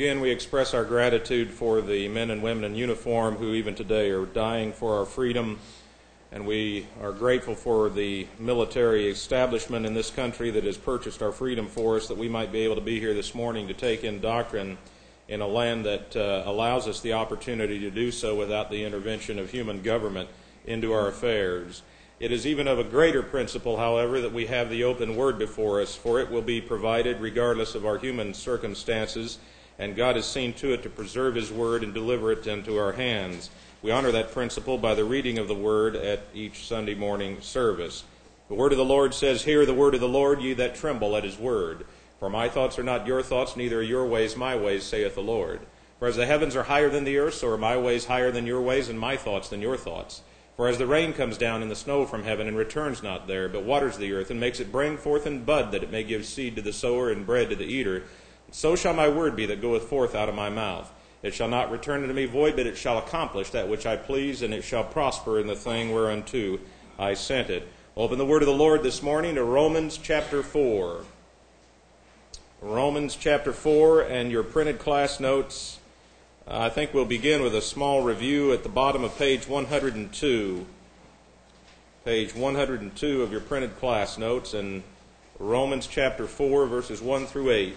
again, we express our gratitude for the men and women in uniform who even today are dying for our freedom, and we are grateful for the military establishment in this country that has purchased our freedom for us, that we might be able to be here this morning to take in doctrine in a land that allows us the opportunity to do so without the intervention of human government into our affairs. It is even of a greater principle, however, that we have the open word before us, for it will be provided regardless of our human circumstances, and God has seen to it to preserve His word and deliver it into our hands. We honor that principle by the reading of the word at each Sunday morning service. The word of the Lord says, "Hear the word of the Lord, ye that tremble at His word. For my thoughts are not your thoughts, neither are your ways my ways, saith the Lord. For as the heavens are higher than the earth, so are my ways higher than your ways, and my thoughts than your thoughts. For as the rain comes down and the snow from heaven, and returns not there, but waters the earth, and makes it bring forth and bud, that it may give seed to the sower and bread to the eater, so shall my word be that goeth forth out of my mouth. It shall not return unto me void, but it shall accomplish that which I please, and it shall prosper in the thing whereunto I sent it." Open the word of the Lord this morning to Romans chapter 4. Romans chapter 4, and your printed class notes. I think we'll begin with a small review at the bottom of page 102. Page 102 of your printed class notes, and Romans chapter 4, verses 1 through 8.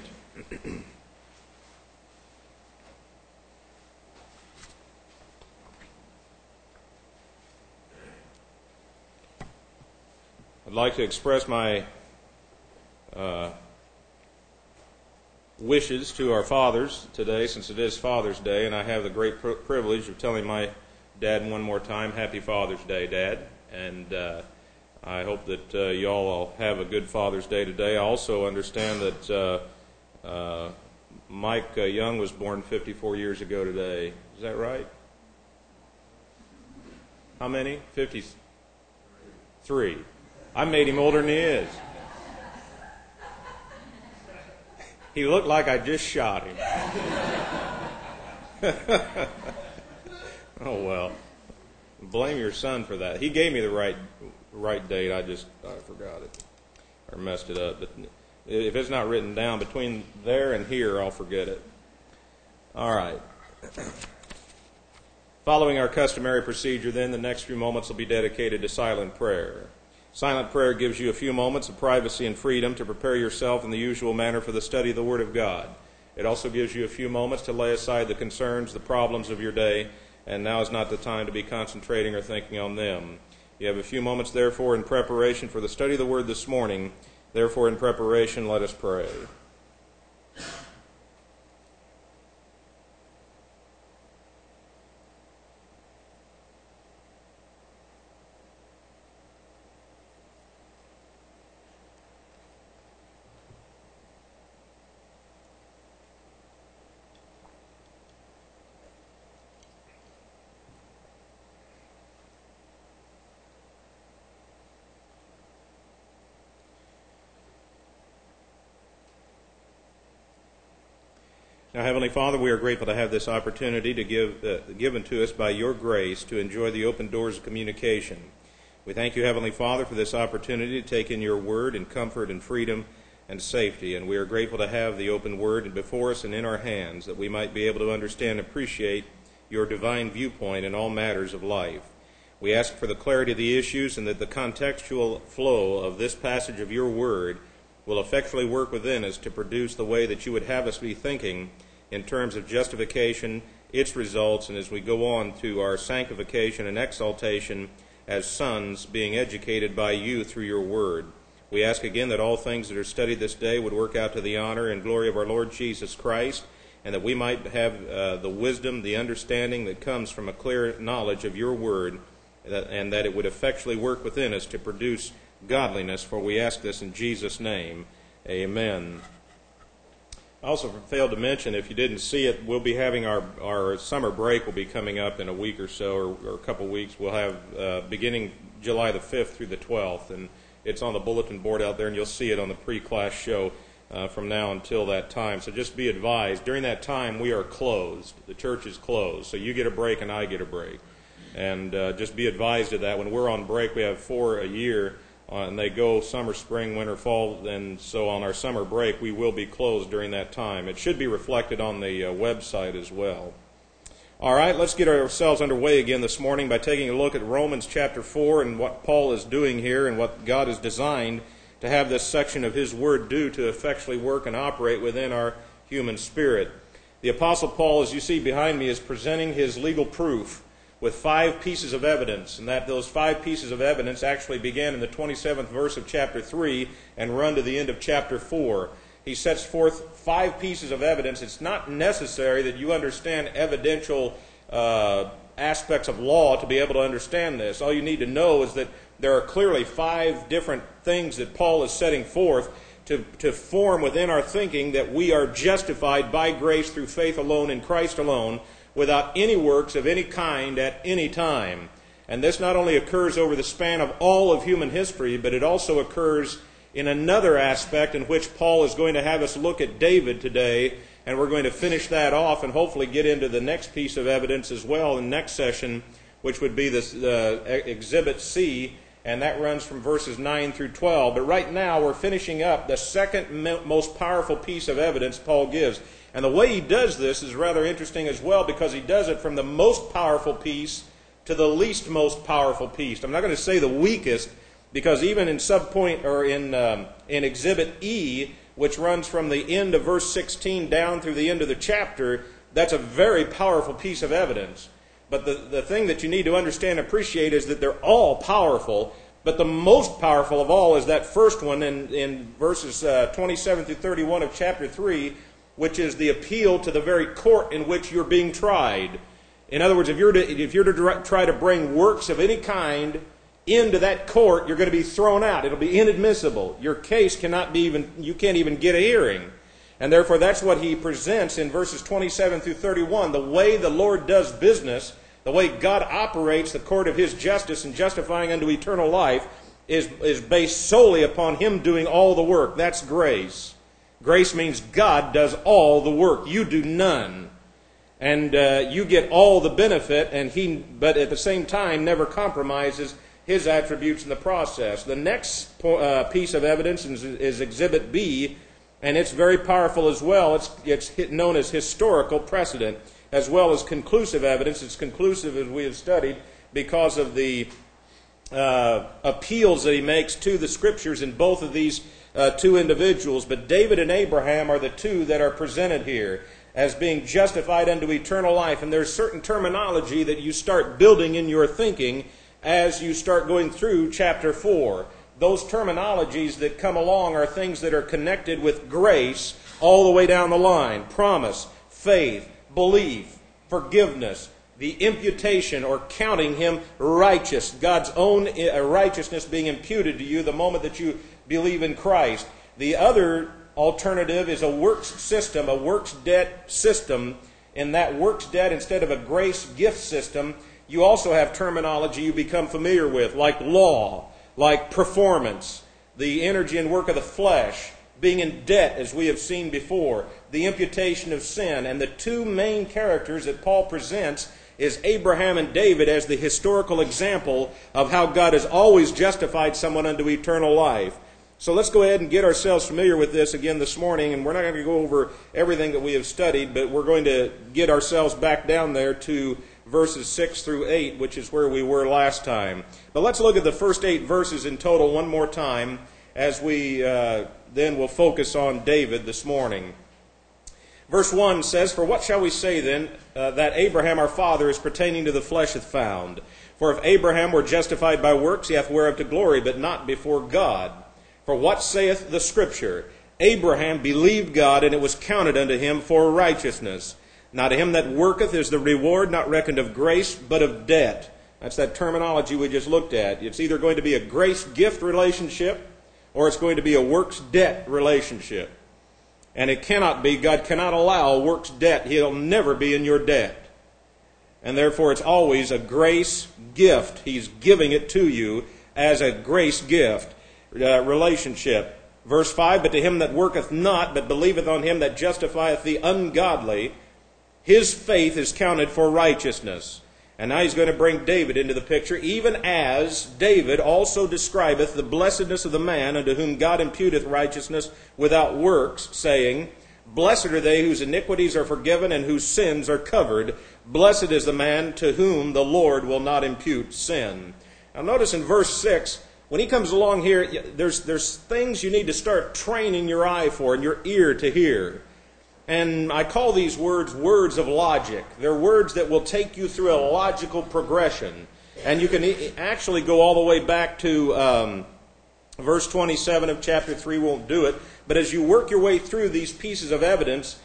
I'd like to express my wishes to our fathers today, since it is Father's Day, and I have the great privilege of telling my dad one more time, Happy Father's Day, Dad. And I hope that you all will have a good Father's Day today. I also understand that Mike Young was born 54 years ago today. Is that right? How many? 53. I made him older than he is. He looked like I just shot him. Oh, well. Blame your son for that. He gave me the right date. I forgot it or messed it up. But if it's not written down between there and here, I'll forget it. All right. Following our customary procedure, then, the next few moments will be dedicated to silent prayer. Silent prayer gives you a few moments of privacy and freedom to prepare yourself in the usual manner for the study of the Word of God. It also gives you a few moments to lay aside the concerns, the problems of your day, and now is not the time to be concentrating or thinking on them. You have a few moments, therefore, in preparation for the study of the Word this morning. Therefore, in preparation, let us pray. Now, Heavenly Father, we are grateful to have this opportunity to given to us by your grace to enjoy the open doors of communication. We thank you, Heavenly Father, for this opportunity to take in your word in comfort and freedom and safety. And we are grateful to have the open word before us and in our hands, that we might be able to understand and appreciate your divine viewpoint in all matters of life. We ask for the clarity of the issues, and that the contextual flow of this passage of your word will effectually work within us to produce the way that you would have us be thinking in terms of justification, its results, and as we go on to our sanctification and exaltation as sons being educated by you through your word. We ask again that all things that are studied this day would work out to the honor and glory of our Lord Jesus Christ, and that we might have the wisdom, the understanding that comes from a clear knowledge of your word, and that it would effectually work within us to produce godliness, for we ask this in Jesus' name. Amen. I also failed to mention, if you didn't see it, we'll be having our summer break will be coming up in a week or so, or a couple weeks. We'll have beginning July the 5th through the 12th, and it's on the bulletin board out there, and you'll see it on the pre-class show from now until that time. So just be advised, during that time we are closed. The church is closed, so you get a break and I get a break. And just be advised of that. When we're on break, we have 4 a year. and they go summer, spring, winter, fall, and so on our summer break, we will be closed during that time. It should be reflected on the website as well. All right, let's get ourselves underway again this morning by taking a look at Romans chapter 4 and what Paul is doing here and what God has designed to have this section of his word do to effectually work and operate within our human spirit. The Apostle Paul, as you see behind me, is presenting his legal proof with 5 pieces of evidence, and that those 5 pieces of evidence actually began in the 27th verse of chapter 3 and run to the end of chapter 4. He sets forth 5 pieces of evidence. It's not necessary that you understand evidential aspects of law to be able to understand this. All you need to know is that there are clearly 5 different things that Paul is setting forth to form within our thinking that we are justified by grace through faith alone in Christ alone, without any works of any kind at any time. And this not only occurs over the span of all of human history, but it also occurs in another aspect in which Paul is going to have us look at David today, and we're going to finish that off and hopefully get into the next piece of evidence as well in the next session, which would be this Exhibit C, and that runs from verses 9 through 12. But right now we're finishing up the second most powerful piece of evidence Paul gives. And the way he does this is rather interesting as well, because he does it from the most powerful piece to the least most powerful piece. I'm not going to say the weakest, because even in subpoint or in Exhibit E, which runs from the end of verse 16 down through the end of the chapter, that's a very powerful piece of evidence. But the thing that you need to understand and appreciate is that they're all powerful, but the most powerful of all is that first one in verses 27 through 31 of chapter 3, which is the appeal to the very court in which you're being tried. In other words, if you're to try to bring works of any kind into that court, you're going to be thrown out. It'll be inadmissible. Your case you can't even get a hearing. And therefore, that's what he presents in verses 27 through 31. The way the Lord does business, the way God operates the court of his justice and justifying unto eternal life is based solely upon him doing all the work. That's grace. Grace means God does all the work. You do none. And you get all the benefit, but at the same time never compromises his attributes in the process. The next piece of evidence is Exhibit B, and it's very powerful as well. It's known as historical precedent, as well as conclusive evidence. It's conclusive, as we have studied, because of the appeals that he makes to the Scriptures in both of these 2 individuals. But David and Abraham are the 2 that are presented here as being justified unto eternal life. And there's certain terminology that you start building in your thinking as you start going through chapter 4. Those terminologies that come along are things that are connected with grace all the way down the line. Promise, faith, belief, forgiveness, the imputation or counting him righteous, God's own righteousness being imputed to you the moment that you believe in Christ. The other alternative is a works system, a works debt system. In that works debt, instead of a grace gift system, you also have terminology you become familiar with, like law, like performance, the energy and work of the flesh, being in debt, as we have seen before, the imputation of sin. And the 2 main characters that Paul presents is Abraham and David as the historical example of how God has always justified someone unto eternal life. So let's go ahead and get ourselves familiar with this again this morning, and we're not going to go over everything that we have studied, but we're going to get ourselves back down there to verses 6 through 8, which is where we were last time. But let's look at the first 8 verses in total one more time, as we then will focus on David this morning. Verse 1 says, "For what shall we say then that Abraham our father is pertaining to the flesh hath found? For if Abraham were justified by works, he hath whereof to glory, but not before God. For what saith the Scripture? Abraham believed God, and it was counted unto him for righteousness. Now to him that worketh is the reward not reckoned of grace, but of debt." That's that terminology we just looked at. It's either going to be a grace gift relationship, or it's going to be a works debt relationship. And it cannot be. God cannot allow a works debt. He'll never be in your debt. And therefore it's always a grace gift. He's giving it to you as a grace gift relationship. Verse 5, "But to him that worketh not, but believeth on him that justifieth the ungodly, his faith is counted for righteousness. And now he's going to bring David into the picture, even as David also describeth the blessedness of the man unto whom God imputeth righteousness without works, saying, Blessed are they whose iniquities are forgiven and whose sins are covered. Blessed is the man to whom the Lord will not impute sin. Now notice in verse 6, when he comes along here, there's things you need to start training your eye for and your ear to hear. And I call these words of logic. They're words that will take you through a logical progression. And you can actually go all the way back to verse 27 of chapter 3, won't do it. But as you work your way through these pieces of evidence,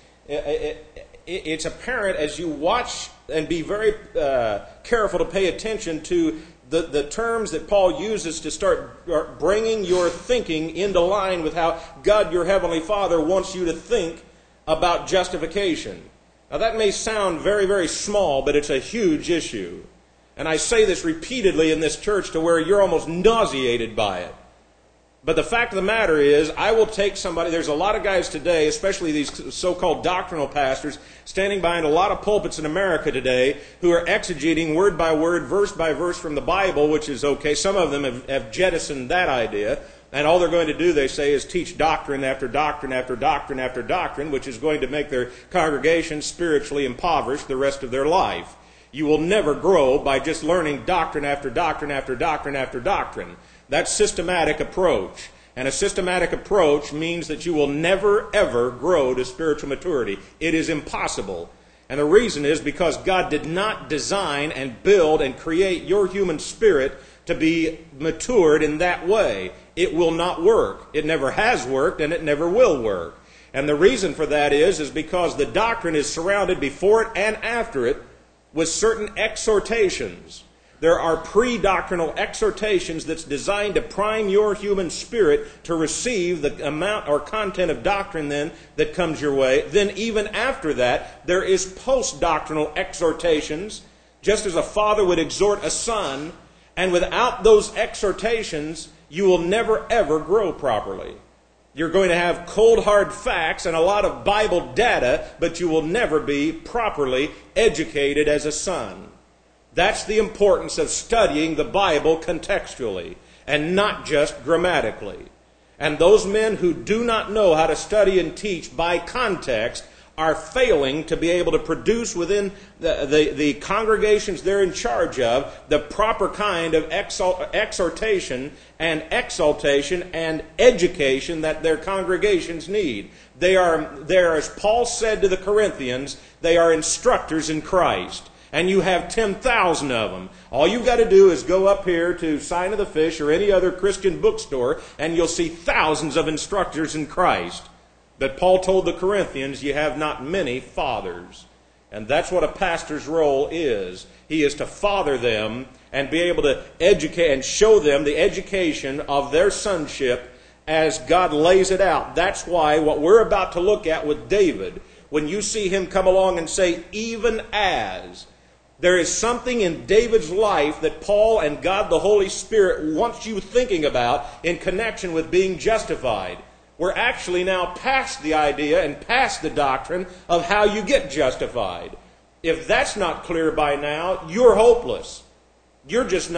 it's apparent as you watch and be very careful to pay attention to the terms that Paul uses to start bringing your thinking into line with how God, your Heavenly Father, wants you to think about justification. Now that may sound very, very small, but it's a huge issue. And I say this repeatedly in this church to where you're almost nauseated by it. But the fact of the matter is, I will take somebody, there's a lot of guys today, especially these so-called doctrinal pastors, standing behind a lot of pulpits in America today, who are exegeting word by word, verse by verse from the Bible, which is okay. Some of them have jettisoned that idea. And all they're going to do, they say, is teach doctrine after doctrine after doctrine after doctrine, which is going to make their congregation spiritually impoverished the rest of their life. You will never grow by just learning doctrine after doctrine after doctrine after doctrine. That's systematic approach. And a systematic approach means that you will never, ever grow to spiritual maturity. It is impossible. And the reason is because God did not design and build and create your human spirit to be matured in that way. It will not work. It never has worked, and it never will work. And the reason for that is because the doctrine is surrounded before it and after it with certain exhortations. There are pre-doctrinal exhortations that's designed to prime your human spirit to receive the amount or content of doctrine then that comes your way. Then even after that, there is post-doctrinal exhortations, just as a father would exhort a son. And without those exhortations, you will never, ever grow properly. You're going to have cold, hard facts and a lot of Bible data, but you will never be properly educated as a son. That's the importance of studying the Bible contextually and not just grammatically. And those men who do not know how to study and teach by context are failing to be able to produce within the congregations they're in charge of the proper kind of exhortation and exaltation and education that their congregations need. They are, as Paul said to the Corinthians, they are instructors in Christ. And you have 10,000 of them. All you've got to do is go up here to Sign of the Fish or any other Christian bookstore, and you'll see thousands of instructors in Christ. But Paul told the Corinthians, you have not many fathers. And that's what a pastor's role is. He is to father them and be able to educate and show them the education of their sonship as God lays it out. That's why what we're about to look at with David, when you see him come along and say, even as, there is something in David's life that Paul and God the Holy Spirit wants you thinking about in connection with being justified. We're actually now past the idea and past the doctrine of how you get justified. If that's not clear by now, you're hopeless. You're just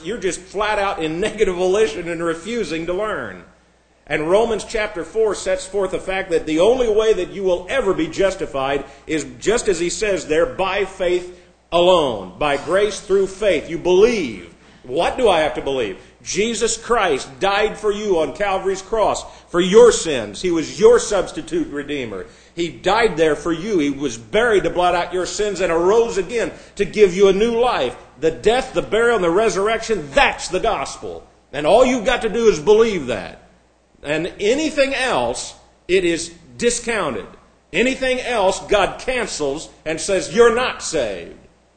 flat out in negative volition and refusing to learn. And Romans chapter 4 sets forth the fact that the only way that you will ever be justified is just as he says there, by faith alone, by grace through faith. You believe. What do I have to believe? Jesus Christ died for you on Calvary's cross for your sins. He was your substitute redeemer. He died there for you. He was buried to blot out your sins and arose again to give you a new life. The death, the burial, and the resurrection, that's the gospel. And all you've got to do is believe that. And anything else, it is discounted. Anything else, God cancels and says, you're not saved.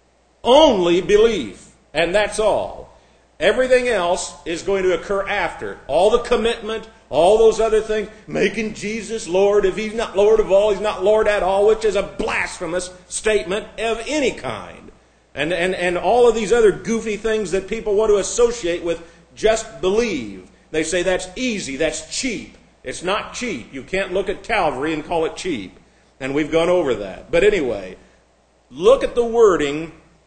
Only belief. And that's all. Everything else is going to occur after. All the commitment, all those other things, making Jesus Lord. If he's not Lord of all, he's not Lord at all, which is a blasphemous statement of any kind. And all of these other goofy things that people want to associate with just believe. They say that's easy, that's cheap. It's not cheap. You can't look at Calvary and call it cheap. And we've gone over that. But anyway, look at the wording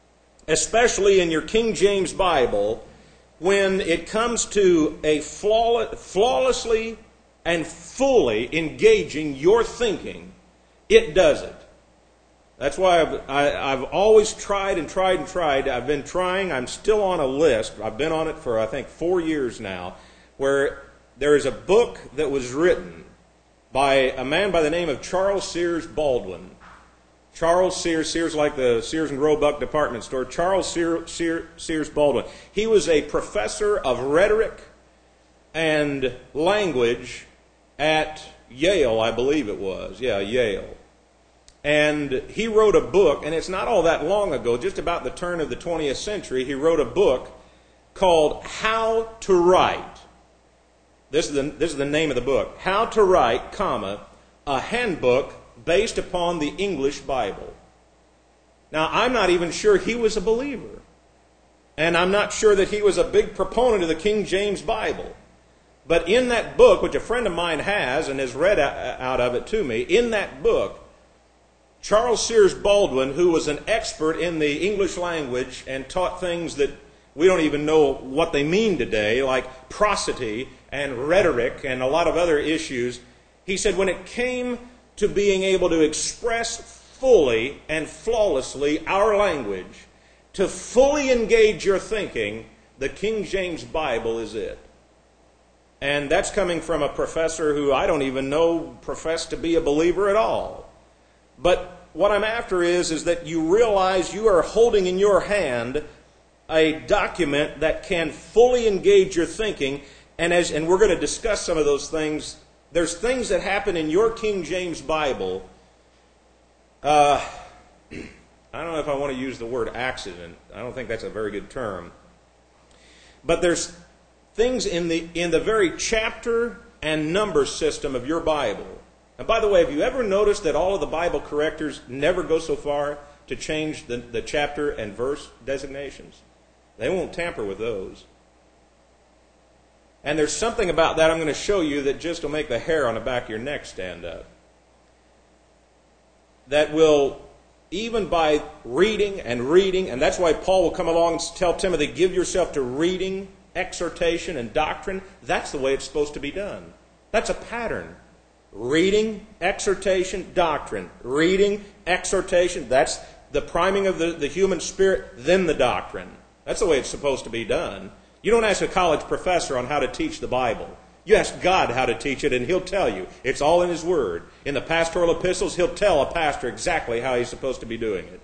especially in your King James Bible, when it comes to a flawlessly and fully engaging your thinking, it does it. That's why I've always tried and tried and tried. I've been trying. I'm still on a list. I've been on it for, I think, 4 years now, where there is a book that was written by a man by the name of Charles Sears Baldwin. Charles Sears like the Sears and Roebuck department store. Charles Sears Baldwin. He was a professor of rhetoric and language at Yale, I believe it was. Yeah, Yale. And he wrote a book, and it's not all that long ago, just about the turn of the 20th century, he wrote a book called How to Write. This is the name of the book. How to Write, comma, a handbook based upon the English Bible. Now, I'm not even sure he was a believer. And I'm not sure that he was a big proponent of the King James Bible. But in that book, which a friend of mine has and has read out of it to me, in that book, Charles Sears Baldwin, who was an expert in the English language and taught things that we don't even know what they mean today, like prosody and rhetoric and a lot of other issues, he said when it came to being able to express fully and flawlessly our language, to fully engage your thinking, the King James Bible is it. And that's coming from a professor who I don't even know professed to be a believer at all. But what I'm after is that you realize you are holding in your hand a document that can fully engage your thinking. And we're going to discuss some of those things. There's things that happen in your King James Bible. I don't know if I want to use the word accident. I don't think that's a very good term. But there's things in the very chapter and number system of your Bible. And by the way, have you ever noticed that all of the Bible correctors never go so far to change the chapter and verse designations? They won't tamper with those. And there's something about that I'm going to show you that just will make the hair on the back of your neck stand up. That will, even by reading, and that's why Paul will come along and tell Timothy, give yourself to reading, exhortation, and doctrine. That's the way it's supposed to be done. That's a pattern. Reading, exhortation, doctrine. Reading, exhortation. That's the priming of the human spirit, then the doctrine. That's the way it's supposed to be done. You don't ask a college professor on how to teach the Bible. You ask God how to teach it, and He'll tell you. It's all in His Word. In the pastoral epistles, He'll tell a pastor exactly how he's supposed to be doing it.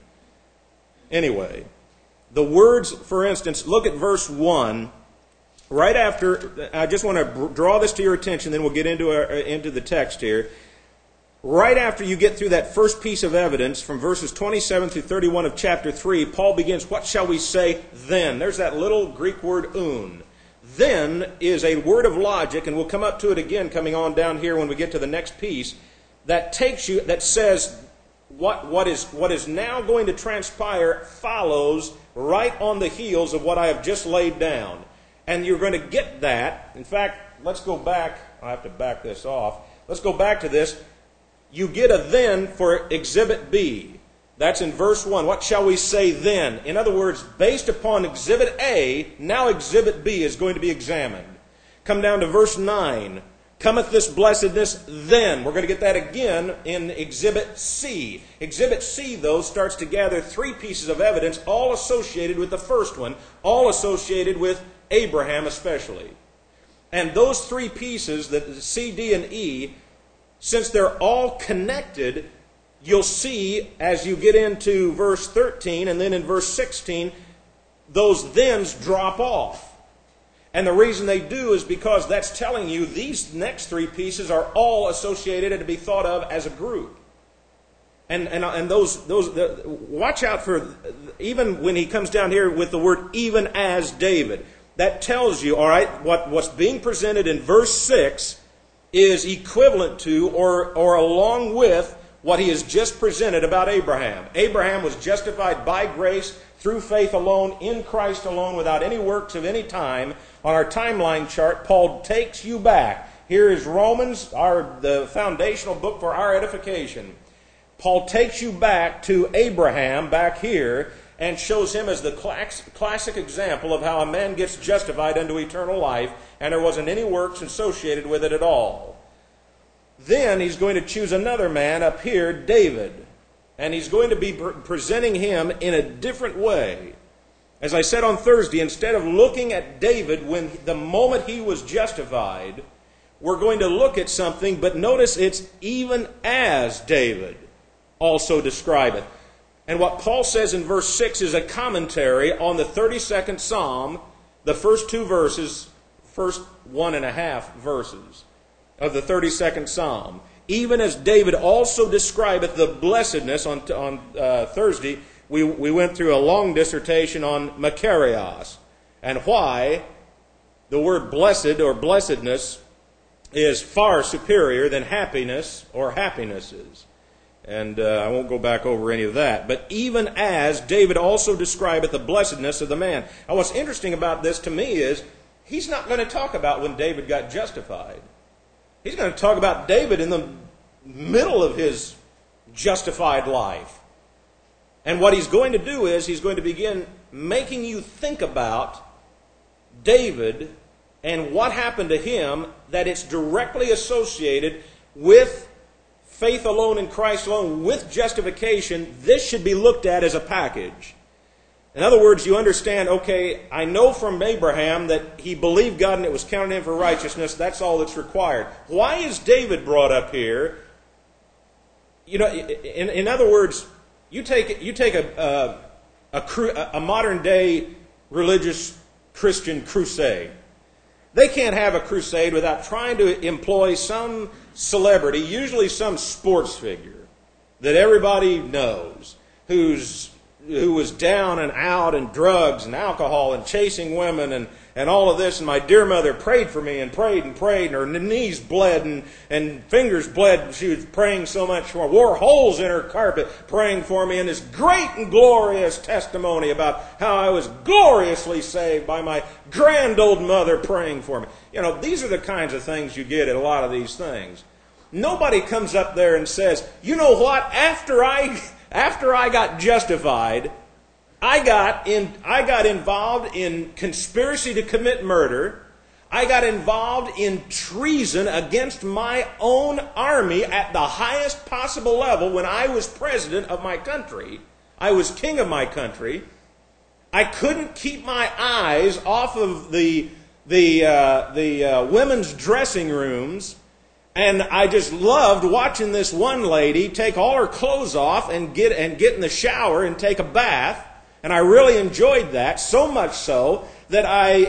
Anyway, the words, for instance, look at verse 1. Right after, I just want to draw this to your attention, then we'll get into the text here. Right after you get through that first piece of evidence from verses 27 through 31 of chapter 3, Paul begins, what shall we say then? There's that little Greek word un. Then is a word of logic, and we'll come up to it again coming on down here when we get to the next piece, that says what is now going to transpire follows right on the heels of what I have just laid down. And you're going to get that. In fact, let's go back. I have to back this off. Let's go back to this. You get a then for Exhibit B. That's in verse 1. What shall we say then? In other words, based upon Exhibit A, now Exhibit B is going to be examined. Come down to verse 9. Cometh this blessedness then. We're going to get that again in Exhibit C. Exhibit C, though, starts to gather three pieces of evidence, all associated with the first one, all associated with Abraham especially. And those three pieces, the C, D, and E, since they're all connected, you'll see as you get into verse 13 and then in verse 16, those thens drop off. And the reason they do is because that's telling you these next three pieces are all associated and to be thought of as a group. And those watch out for, even when he comes down here with the word even as David. That tells you, all right, what's being presented in verse 6 is equivalent to or along with what he has just presented about Abraham. Abraham was justified by grace through faith alone, in Christ alone, without any works of any time. On our timeline chart, Paul takes you back. Here is Romans, the foundational book for our edification. Paul takes you back to Abraham back here, and shows him as the classic example of how a man gets justified unto eternal life, and there wasn't any works associated with it at all. Then he's going to choose another man up here, David, and he's going to be presenting him in a different way. As I said on Thursday, instead of looking at David when the moment he was justified, we're going to look at something, but notice it's even as David also describeth. And what Paul says in verse 6 is a commentary on the 32nd Psalm, the first two verses, first 1.5 verses of the 32nd Psalm. Even as David also describeth the blessedness on Thursday, we went through a long dissertation on Makarios and why the word blessed or blessedness is far superior than happiness or happinesses. And I won't go back over any of that. But even as David also describeth the blessedness of the man. Now what's interesting about this to me is he's not going to talk about when David got justified. He's going to talk about David in the middle of his justified life. And what he's going to do is he's going to begin making you think about David and what happened to him, that it's directly associated with faith alone in Christ alone, with justification. This should be looked at as a package. In other words, you understand, okay, I know from Abraham that he believed God and it was counted him for righteousness. That's all that's required. Why is David brought up here? You know, in other words, you take a modern day religious Christian crusade. They can't have a crusade without trying to employ some celebrity, usually some sports figure that everybody knows, who was down and out in drugs and alcohol and chasing women and all of this. And my dear mother prayed for me and prayed, and her knees bled and fingers bled. She was praying so much for me, wore holes in her carpet praying for me, and this great and glorious testimony about how I was gloriously saved by my grand old mother praying for me. You know, these are the kinds of things you get at a lot of these things. Nobody comes up there and says, you know what, after I got justified, I got involved in conspiracy to commit murder. I got involved in treason against my own army at the highest possible level when I was president of my country. I was king of my country. I couldn't keep my eyes off of the women's dressing rooms. And I just loved watching this one lady take all her clothes off and get in the shower and take a bath. And I really enjoyed that, so much so that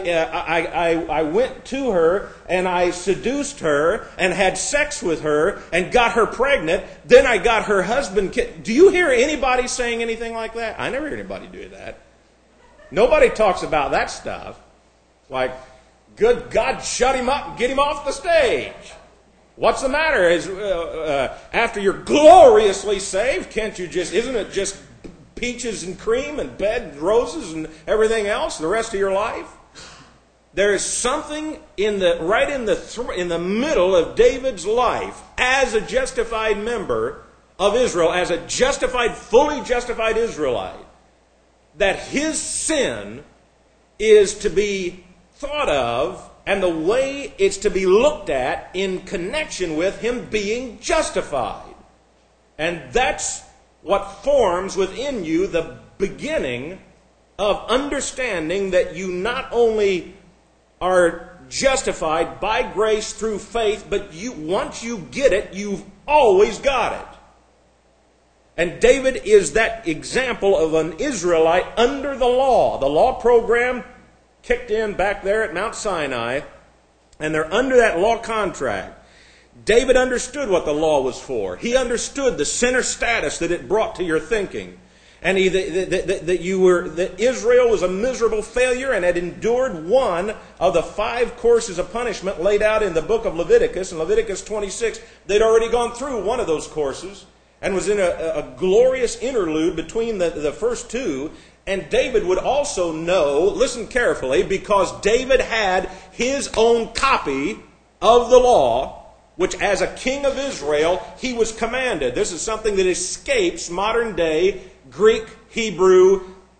I went to her and I seduced her and had sex with her and got her pregnant. Then I got her husband. Do you hear anybody saying anything like that? I never hear anybody do that. Nobody talks about that stuff. Like, good God, shut him up and get him off the stage. What's the matter? After you're gloriously saved, can't you isn't it just peaches and cream and bed and roses and everything else the rest of your life? There is something in the middle of David's life as a justified member of Israel, as a fully justified Israelite, that his sin is to be thought of, and the way it's to be looked at in connection with him being justified. And that's what forms within you the beginning of understanding that you not only are justified by grace through faith, but once you get it, you've always got it. And David is that example of an Israelite under the law. The law program kicked in back there at Mount Sinai, and they're under that law contract. David understood what the law was for. He understood the sinner status that it brought to your thinking. And that Israel was a miserable failure and had endured one of the 5 courses of punishment laid out in the book of Leviticus. In Leviticus 26, they'd already gone through one of those courses and was in a glorious interlude between the first 2. And David would also know, listen carefully, because David had his own copy of the law, which as a king of Israel, he was commanded. This is something that escapes modern day Greek, Hebrew,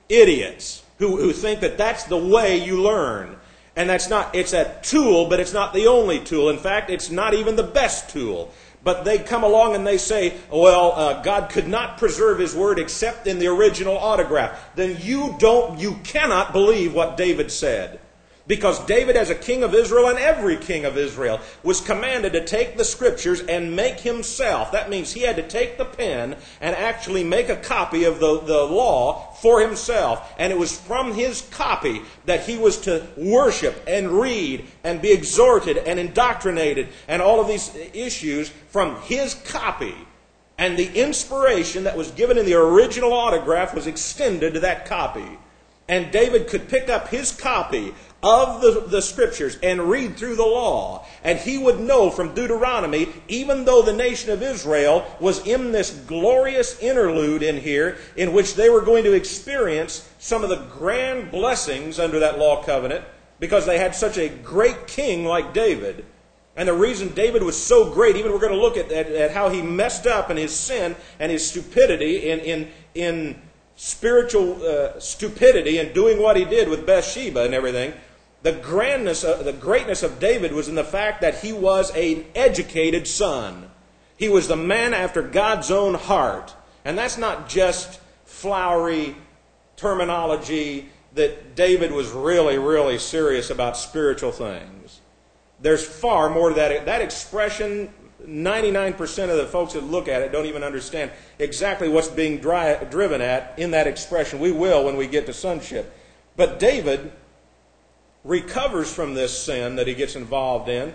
idiots who think that that's the way you learn. And that's not, it's a tool, but it's not the only tool. In fact, it's not even the best tool. But they come along and they say, well, God could not preserve His Word except in the original autograph. Then you cannot believe what David said. Because David, as a king of Israel, and every king of Israel, was commanded to take the Scriptures and make himself. That means he had to take the pen and actually make a copy of the law for himself. And it was from his copy that he was to worship and read and be exhorted and indoctrinated and all of these issues from his copy. And the inspiration that was given in the original autograph was extended to that copy. And David could pick up his copy of the Scriptures and read through the law. And he would know from Deuteronomy, even though the nation of Israel was in this glorious interlude in here, in which they were going to experience some of the grand blessings under that law covenant, because they had such a great king like David. And the reason David was so great, even we're going to look at how he messed up in his sin and his stupidity in spiritual stupidity and doing what he did with Bathsheba and everything. The greatness of David was in the fact that he was an educated son. He was the man after God's own heart. And that's not just flowery terminology that David was really, really serious about spiritual things. There's far more to that. That expression, 99% of the folks that look at it don't even understand exactly what's being driven at in that expression. We will when we get to sonship. But David recovers from this sin that he gets involved in,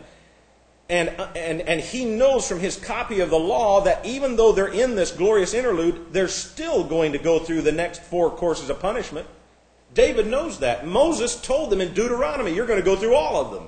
and he knows from his copy of the law that even though they're in this glorious interlude, they're still going to go through the next 4 courses of punishment. David knows that. Moses told them in Deuteronomy, you're going to go through all of them.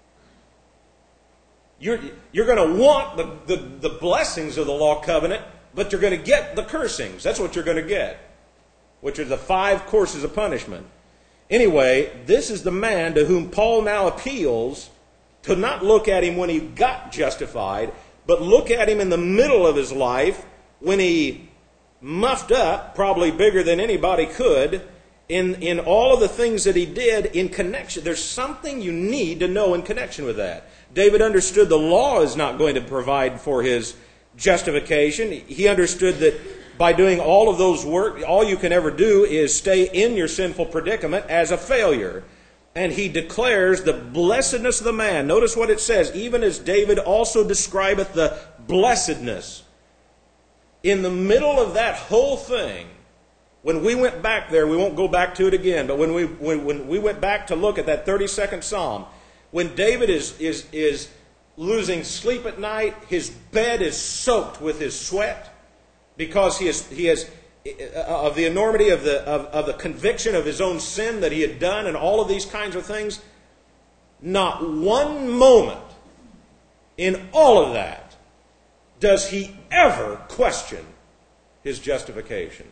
You're going to want the blessings of the law covenant, but you're going to get the cursings. That's what you're going to get, which are the 5 courses of punishment. Anyway, this is the man to whom Paul now appeals to not look at him when he got justified, but look at him in the middle of his life when he muffed up, probably bigger than anybody could, in all of the things that he did in connection. There's something you need to know in connection with that. David understood the law is not going to provide for his justification. He understood that by doing all of those work, all you can ever do is stay in your sinful predicament as a failure. And he declares the blessedness of the man. Notice what it says, even as David also describeth the blessedness. In the middle of that whole thing, when we went back there, we won't go back to it again, but when we went back to look at that 32nd Psalm, when David is losing sleep at night, his bed is soaked with his sweat, because he has of the enormity of the conviction of his own sin that he had done and all of these kinds of things. Not one moment in all of that does he ever question his justification.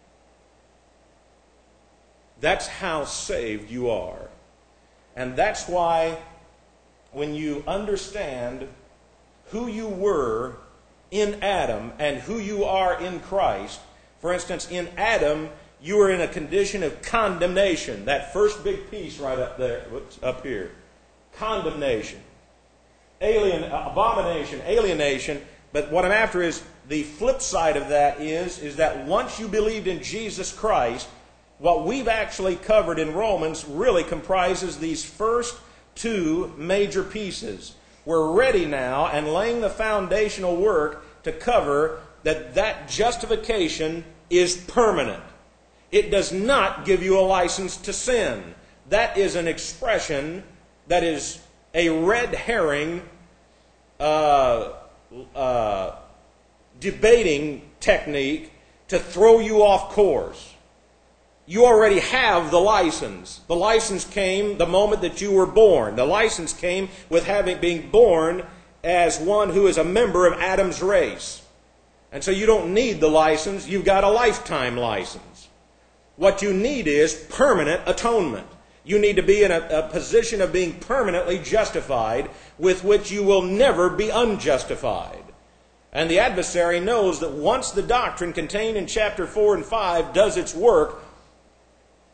That's how saved you are. And that's why when you understand who you were in Adam and who you are in Christ. For instance, in Adam, you were in a condition of condemnation. That first big piece right up there, up here. Condemnation. Abomination, alienation. But what I'm after is, the flip side of that is that once you believed in Jesus Christ, what we've actually covered in Romans really comprises these first 2 major pieces. We're ready now and laying the foundational work to cover that justification is permanent. It does not give you a license to sin. That is an expression that is a red herring debating technique to throw you off course. You already have the license. The license came the moment that you were born. The license came with being born as one who is a member of Adam's race. And so you don't need the license. You've got a lifetime license. What you need is permanent atonement. You need to be in a position of being permanently justified, with which you will never be unjustified. And the adversary knows that once the doctrine contained in chapter 4 and 5 does its work,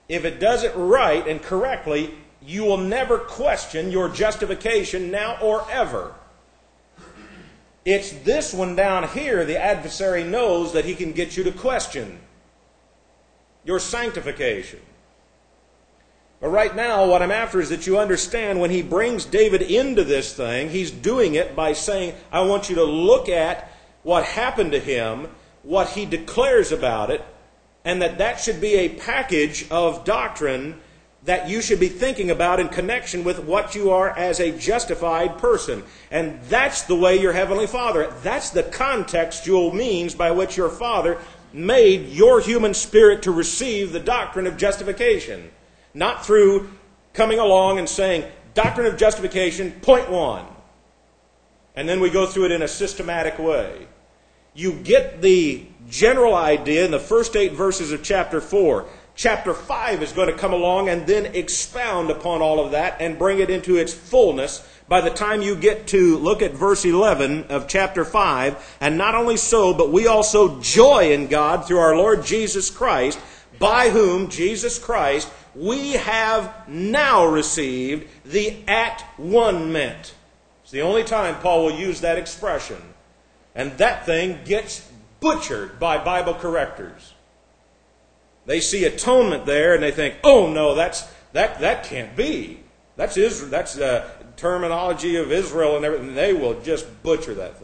if it does it right and correctly, you will never question your justification now or ever. It's this one down here the adversary knows that he can get you to question. Your sanctification. But right now, what I'm after is that you understand when he brings David into this thing, he's doing it by saying, I want you to look at what happened to him, what he declares about it, and that should be a package of doctrine that you should be thinking about in connection with what you are as a justified person. And that's the way your Heavenly Father, that's the contextual means by which your Father made your human spirit to receive the doctrine of justification. Not through coming along and saying, doctrine of justification, point one. And then we go through it in a systematic way. You get the general idea in the first 8 verses of chapter 4. Chapter 5 is going to come along and then expound upon all of that and bring it into its fullness by the time you get to look at verse 11 of chapter 5. And not only so, but we also joy in God through our Lord Jesus Christ, by whom, Jesus Christ, we have now received the at-one-ment. It's the only time Paul will use that expression. And that thing gets butchered by Bible correctors. They see atonement there and they think, oh no, that can't be. That's terminology of Israel and everything. They will just butcher that thing.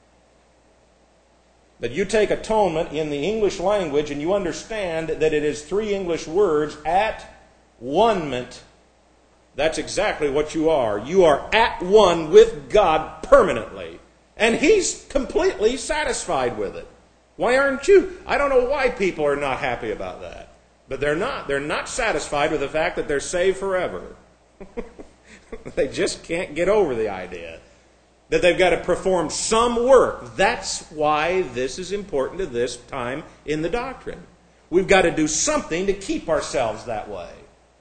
But you take atonement in the English language and you understand that it is 3 English words, at-one-ment. That's exactly what you are. You are at one with God permanently. And He's completely satisfied with it. Why aren't you? I don't know why people are not happy about that. But they're not. They're not satisfied with the fact that they're saved forever. They just can't get over the idea that they've got to perform some work. That's why this is important to this time in the doctrine. We've got to do something to keep ourselves that way.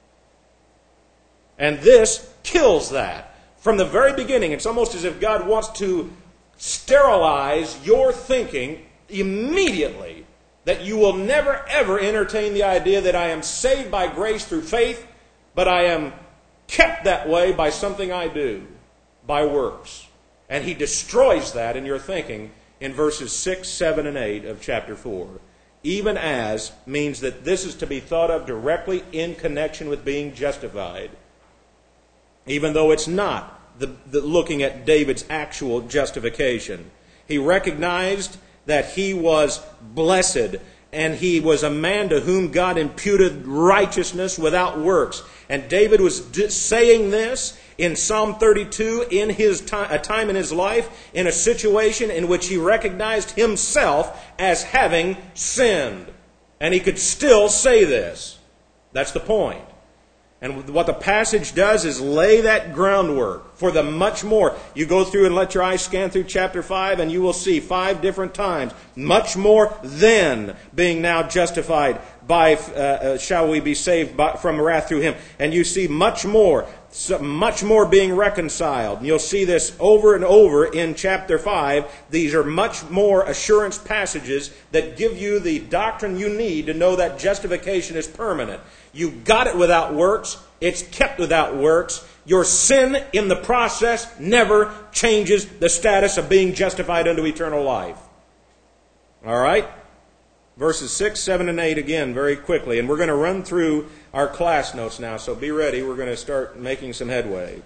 And this kills that. From the very beginning, it's almost as if God wants to sterilize your thinking immediately, that you will never ever entertain the idea that I am saved by grace through faith, but I am kept that way by something I do, by works. And He destroys that in your thinking in verses 6, 7, and 8 of chapter 4. Even as means that this is to be thought of directly in connection with being justified. Even though it's not the looking at David's actual justification. He recognized that he was blessed, and he was a man to whom God imputed righteousness without works. And David was saying this in Psalm 32 in a time in his life, in a situation in which he recognized himself as having sinned. And he could still say this. That's the point. And what the passage does is lay that groundwork for the much more. You go through and let your eyes scan through chapter 5 and you will see 5 different times. Much more than being now justified by, shall we be saved from wrath through Him. And you see much more being reconciled. And you'll see this over and over in chapter 5. These are much more assurance passages that give you the doctrine you need to know that justification is permanent. You got it without works. It's kept without works. Your sin in the process never changes the status of being justified unto eternal life. All right? Verses 6, 7, and 8 again very quickly. And we're going to run through our class notes now, so be ready. We're going to start making some headway.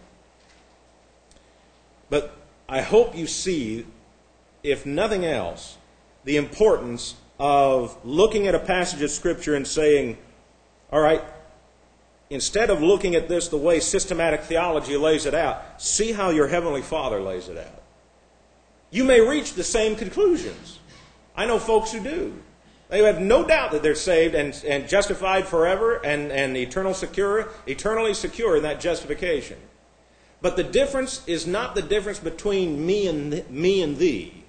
But I hope you see, if nothing else, the importance of looking at a passage of Scripture and saying, all right, instead of looking at this the way systematic theology lays it out, see how your Heavenly Father lays it out. You may reach the same conclusions. I know folks who do. They have no doubt that they're saved and justified forever and eternally secure in that justification. But the difference is not the difference between me and thee.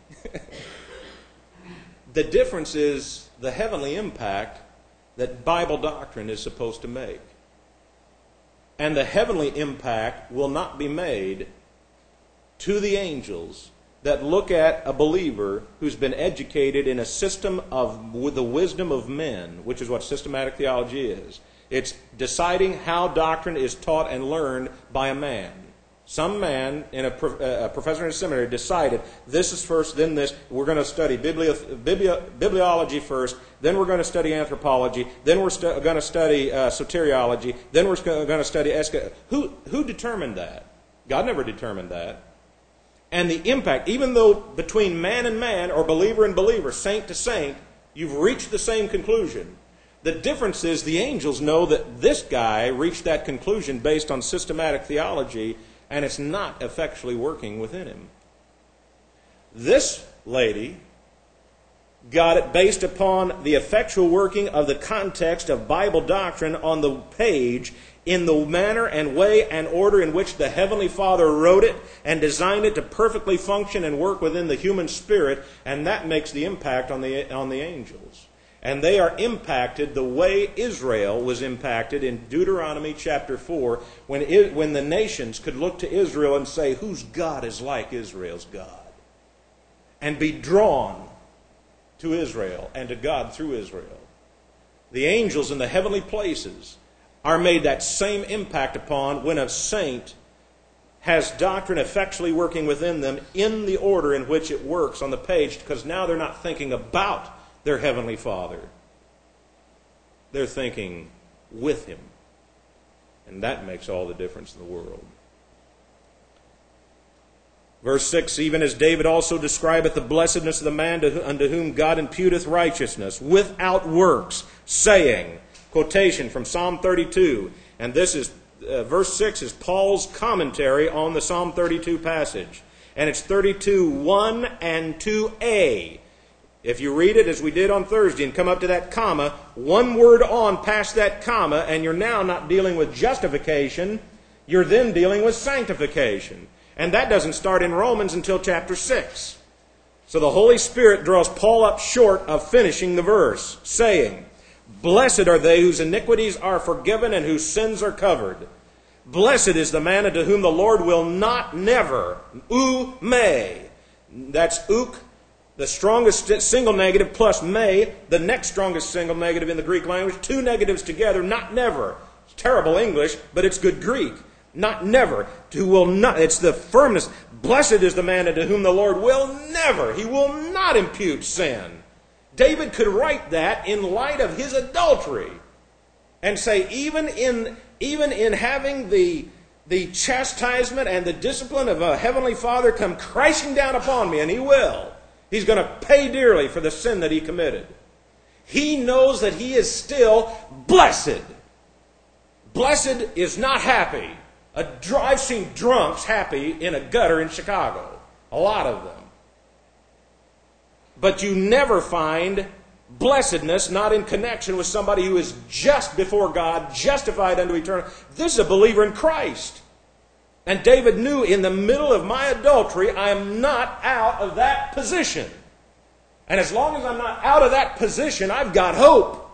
The difference is the heavenly impact that Bible doctrine is supposed to make. And the heavenly impact will not be made to the angels that look at a believer who's been educated in a system of the wisdom of men, which is what systematic theology is. It's deciding how doctrine is taught and learned by a man. Some man, a professor in a seminary, decided this is first, then this. We're going to study bibliology first, then we're going to study anthropology, then we're going to study soteriology, then we're going to study eschatology. Who determined that? God never determined that. And the impact, even though between man and man, or believer and believer, saint to saint, you've reached the same conclusion. The difference is the angels know that this guy reached that conclusion based on systematic theology, and it's not effectually working within him. This lady got it based upon the effectual working of the context of Bible doctrine on the page in the manner and way and order in which the Heavenly Father wrote it and designed it to perfectly function and work within the human spirit, and that makes the impact on the angels. And they are impacted the way Israel was impacted in Deuteronomy chapter 4, when the nations could look to Israel and say, whose God is like Israel's God? And be drawn to Israel and to God through Israel. The angels in the heavenly places are made that same impact upon when a saint has doctrine effectually working within them in the order in which it works on the page, because now they're not thinking about their Heavenly Father. They're thinking with Him. And that makes all the difference in the world. Verse 6, even as David also describeth the blessedness of the man unto whom God imputeth righteousness without works, saying, quotation from Psalm 32, and this is, verse 6 is Paul's commentary on the Psalm 32 passage. And it's 32:1 and 2a. If you read it as we did on Thursday and come up to that comma, one word on past that comma, and you're now not dealing with justification, you're then dealing with sanctification. And that doesn't start in Romans until chapter 6. So the Holy Spirit draws Paul up short of finishing the verse, saying, blessed are they whose iniquities are forgiven and whose sins are covered. Blessed is the man unto whom the Lord will not never, may. That's uk, the strongest single negative, plus may, the next strongest single negative in the Greek language. Two negatives together, not never. It's terrible English, but it's good Greek. Not never. Who will not. It's the firmness. Blessed is the man unto whom the Lord will never. He will not impute sin. David could write that in light of his adultery and say, even in having the chastisement and the discipline of a heavenly Father come crashing down upon me, and He will. He's going to pay dearly for the sin that he committed. He knows that he is still blessed. Blessed is not happy. I've seen drunks happy in a gutter in Chicago. A lot of them. But you never find blessedness not in connection with somebody who is just before God, justified unto eternal. This is a believer in Christ. And David knew, in the middle of my adultery, I am not out of that position. And as long as I'm not out of that position, I've got hope.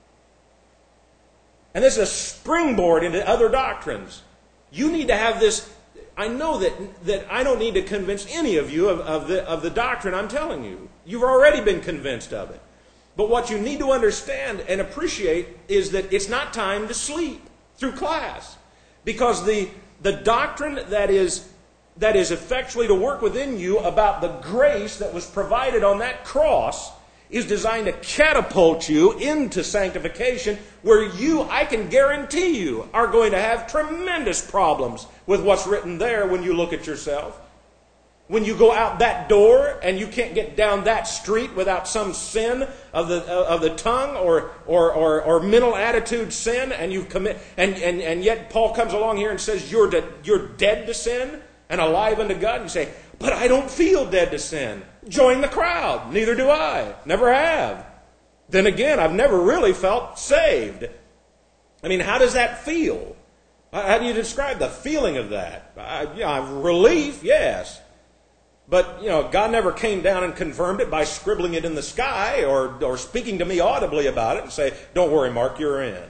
And this is a springboard into other doctrines. You need to have this. I know that I don't need to convince any of you of the doctrine I'm telling you. You've already been convinced of it. But what you need to understand and appreciate is that it's not time to sleep through class. Because the doctrine that is effectually to work within you about the grace that was provided on that cross is designed to catapult you into sanctification, where you, I can guarantee you, are going to have tremendous problems with what's written there when you look at yourself. When you go out that door and you can't get down that street without some sin of the tongue or mental attitude sin, and you've commit, and yet Paul comes along here and says you're dead to sin and alive unto God. And you say, but I don't feel dead to sin. Join the crowd. Neither do I. Never have. Then again, I've never really felt saved. I mean, how does that feel? How do you describe the feeling of that? Relief, yes. But, God never came down and confirmed it by scribbling it in the sky or speaking to me audibly about it and say, don't worry, Mark, you're in.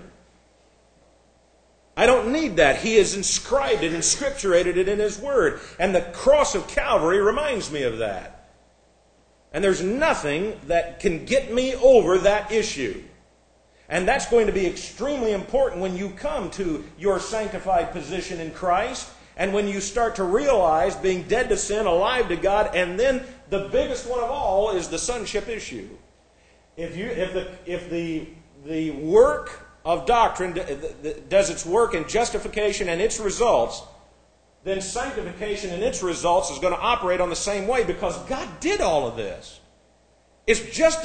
I don't need that. He has inscribed it, inscripturated it in His Word. And the cross of Calvary reminds me of that. And there's nothing that can get me over that issue. And that's going to be extremely important when you come to your sanctified position in Christ, and when you start to realize being dead to sin, alive to God, and then the biggest one of all is the sonship issue. If the work of doctrine does its work in justification and its results, then sanctification and its results is going to operate on the same way, because God did all of this. It's just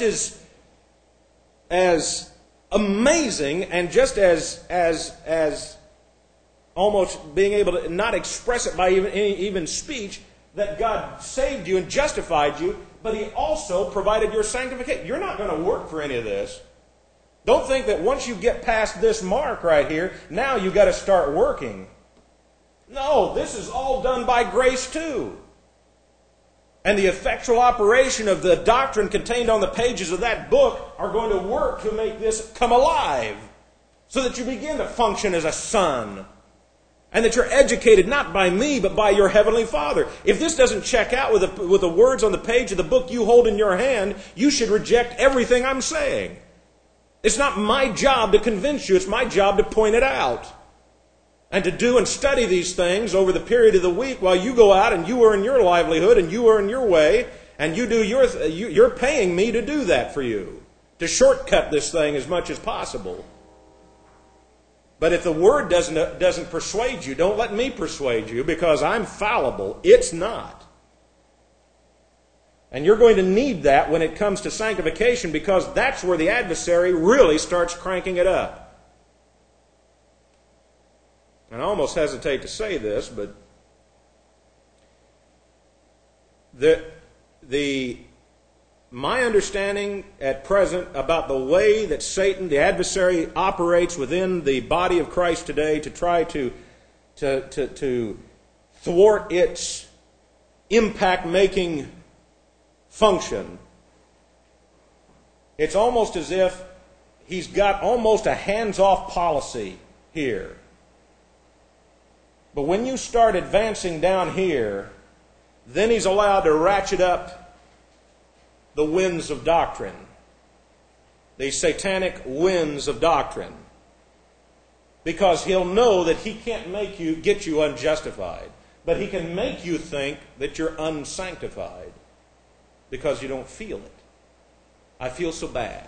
as amazing and just as almost being able to not express it by even speech that God saved you and justified you, but He also provided your sanctification. You're not going to work for any of this. Don't think that once you get past this mark right here, now you've got to start working. No, this is all done by grace too. And the effectual operation of the doctrine contained on the pages of that book are going to work to make this come alive, so that you begin to function as a son, and that you're educated not by me, but by your Heavenly Father. If this doesn't check out with the words on the page of the book you hold in your hand, you should reject everything I'm saying. It's not my job to convince you. It's my job to point it out. And to do and study these things over the period of the week while you go out and you earn your livelihood and you earn your way, and you do you're paying me to do that for you, to shortcut this thing as much as possible. But if the Word doesn't persuade you, don't let me persuade you, because I'm fallible. It's not. And you're going to need that when it comes to sanctification, because that's where the adversary really starts cranking it up. And I almost hesitate to say this, but my understanding at present about the way that Satan, the adversary, operates within the body of Christ today to try to thwart its impact-making function, it's almost as if he's got almost a hands-off policy here. But when you start advancing down here, then he's allowed to ratchet up the winds of doctrine, the satanic winds of doctrine, because he'll know that he can't get you unjustified, but he can make you think that you're unsanctified because you don't feel it. I feel so bad.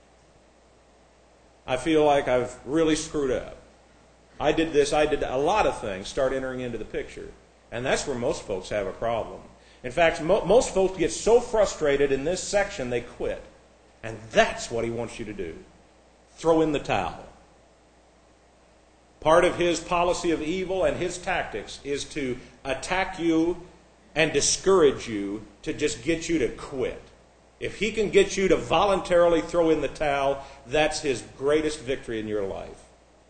I feel like I've really screwed up. I did this, I did that. A lot of things start entering into the picture. And that's where most folks have a problem. In fact, most folks get so frustrated in this section they quit. And that's what he wants you to do. Throw in the towel. Part of his policy of evil and his tactics is to attack you and discourage you, to just get you to quit. If he can get you to voluntarily throw in the towel, that's his greatest victory in your life.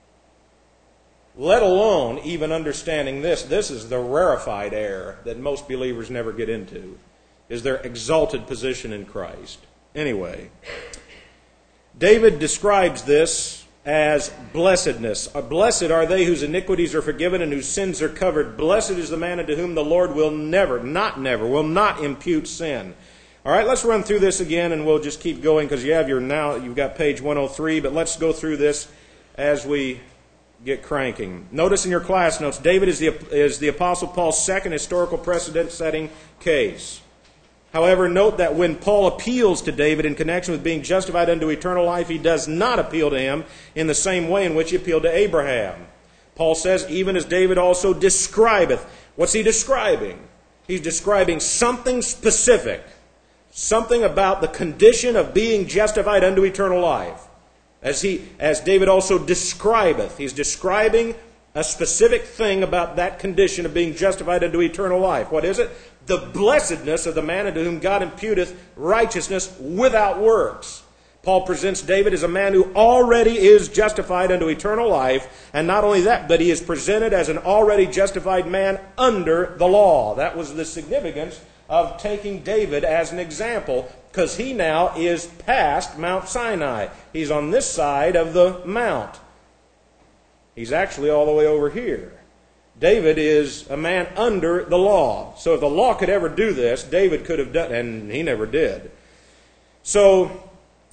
Let alone even understanding this. This is the rarefied air that most believers never get into, is their exalted position in Christ. Anyway, David describes this as blessedness. Blessed are they whose iniquities are forgiven and whose sins are covered. Blessed is the man unto whom the Lord will will not impute sin. All right, let's run through this again, and we'll just keep going, because you've got page 103, but let's go through this as we get cranking. Notice in your class notes, David is the Apostle Paul's second historical precedent-setting case. However, note that when Paul appeals to David in connection with being justified unto eternal life, he does not appeal to him in the same way in which he appealed to Abraham. Paul says, even as David also describeth. What's he describing? He's describing something specific, something about the condition of being justified unto eternal life. As David also describeth, he's describing a specific thing about that condition of being justified unto eternal life. What is it? The blessedness of the man unto whom God imputeth righteousness without works. Paul presents David as a man who already is justified unto eternal life, and not only that, but he is presented as an already justified man under the law. That was the significance of taking David as an example, because he now is past Mount Sinai. He's on this side of the mount. He's actually all the way over here. David is a man under the law. So if the law could ever do this, David could have done it, and he never did. So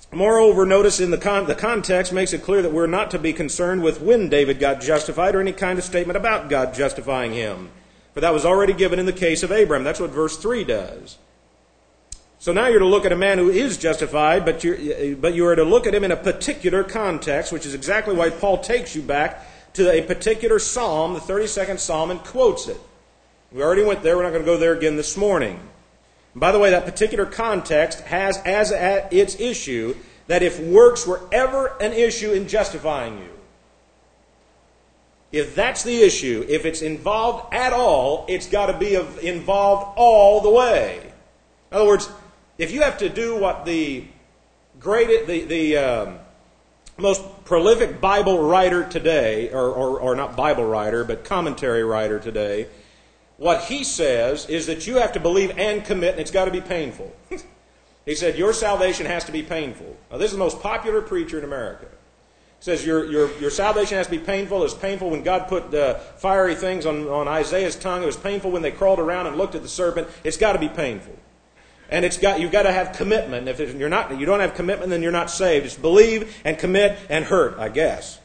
Moreover, notice in the context makes it clear that we're not to be concerned with when David got justified or any kind of statement about God justifying him. For that was already given in the case of Abraham. That's what verse 3 does. So now you're to look at a man who is justified, but you are to look at him in a particular context, which is exactly why Paul takes you back to a particular psalm, the 32nd Psalm, and quotes it. We already went there. We're not going to go there again this morning. And by the way, that particular context has as at its issue that if works were ever an issue in justifying you, if that's the issue, if it's involved at all, it's got to be involved all the way. In other words, if you have to do what the most prolific Bible writer today, or not Bible writer, but commentary writer today, what he says is that you have to believe and commit, and it's got to be painful. He said, your salvation has to be painful. Now, this is the most popular preacher in America. He says, your salvation has to be painful. It was painful when God put fiery things on Isaiah's tongue. It was painful when they crawled around and looked at the serpent. It's got to be painful. And you've got to have commitment. If you don't have commitment, then you're not saved. It's believe and commit and hurt, I guess.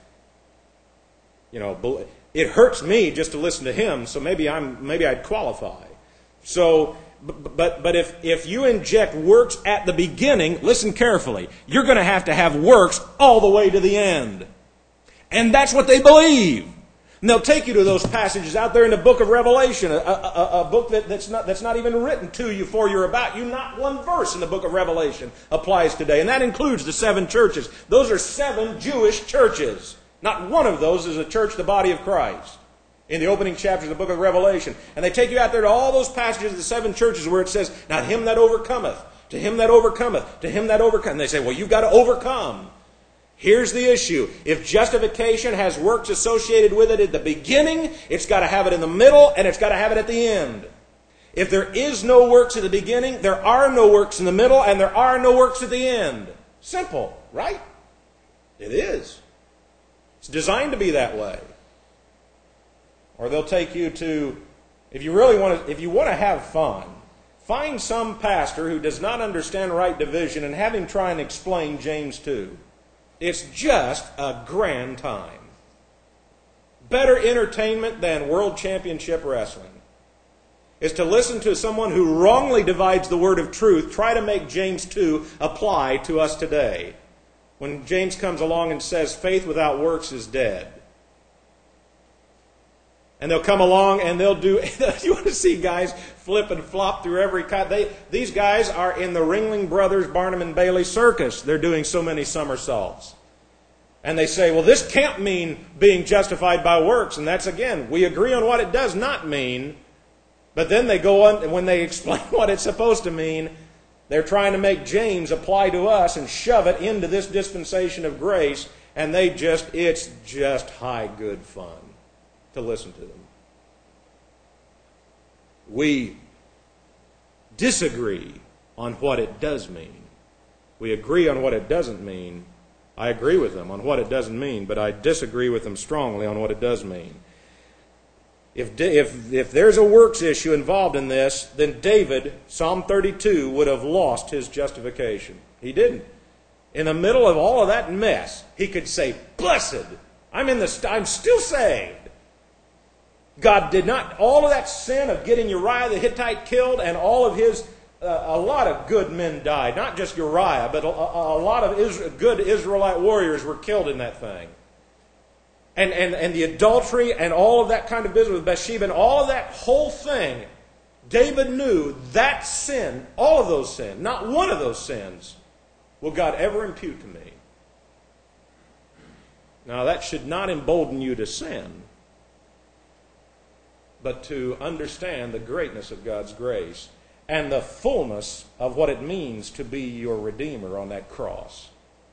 It hurts me just to listen to him, so maybe I'd qualify. So, but if you inject works at the beginning, listen carefully, you're going to have works all the way to the end. And that's what they believe. And they'll take you to those passages out there in the book of Revelation, a book that's not even written to you for you're about you. Not one verse in the book of Revelation applies today. And that includes the 7 churches. Those are 7 Jewish churches. Not one of those is a church, the body of Christ, in the opening chapters of the book of Revelation. And they take you out there to all those passages of the 7 churches where it says, now him that overcometh, to him that overcometh, to him that overcometh. And they say, well, you've got to overcome. Here's the issue. If justification has works associated with it at the beginning, it's got to have it in the middle, and it's got to have it at the end. If there is no works at the beginning, there are no works in the middle, and there are no works at the end. Simple, right? It is. It's designed to be that way. Or they'll take you to, if you want to have fun, find some pastor who does not understand right division and have him try and explain James 2. It's just a grand time. Better entertainment than World Championship Wrestling is to listen to someone who wrongly divides the word of truth try to make James 2 apply to us today. When James comes along and says faith without works is dead. And they'll come along and they'll do, you want to see guys flip and flop through every kind. These guys are in the Ringling Brothers, Barnum and Bailey circus. They're doing so many somersaults. And they say, well, this can't mean being justified by works. And that's, again, we agree on what it does not mean. But then they go on, and when they explain what it's supposed to mean, they're trying to make James apply to us and shove it into this dispensation of grace. And it's just high good fun to listen to them. We disagree on what it does mean. We agree on what it doesn't mean. I agree with them on what it doesn't mean, but I disagree with them strongly on what it does mean. If there's a works issue involved in this, then David, Psalm 32, would have lost his justification. He didn't. In the middle of all of that mess, he could say, blessed, I'm still saved. God did not, all of that sin of getting Uriah the Hittite killed and all of his, a lot of good men died. Not just Uriah, but a lot of good Israelite warriors were killed in that thing. And the adultery and all of that kind of business with Bathsheba and all of that whole thing, David knew that sin, all of those sins, not one of those sins, will God ever impute to me. Now that should not embolden you to sin, but to understand the greatness of God's grace and the fullness of what it means to be your Redeemer on that cross.